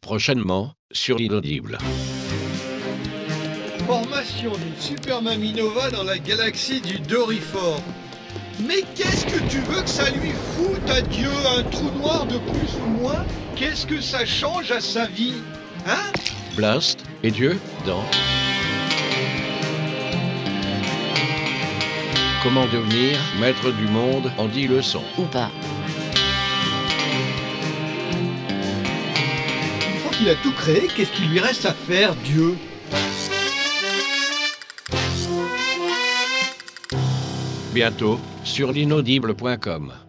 Prochainement, sur l'inaudible. Formation d'une super Maminova dans la galaxie du Dorifort. Mais qu'est-ce que tu veux que ça lui foute à Dieu, un trou noir de plus ou moins? Qu'est-ce que ça change à sa vie? Hein? Blast et Dieu dans Comment devenir maître du monde en 10 leçons. Ou pas. Une fois qu'il a tout créé, qu'est-ce qu'il lui reste à faire, Dieu? Bientôt sur l'inaudible.com.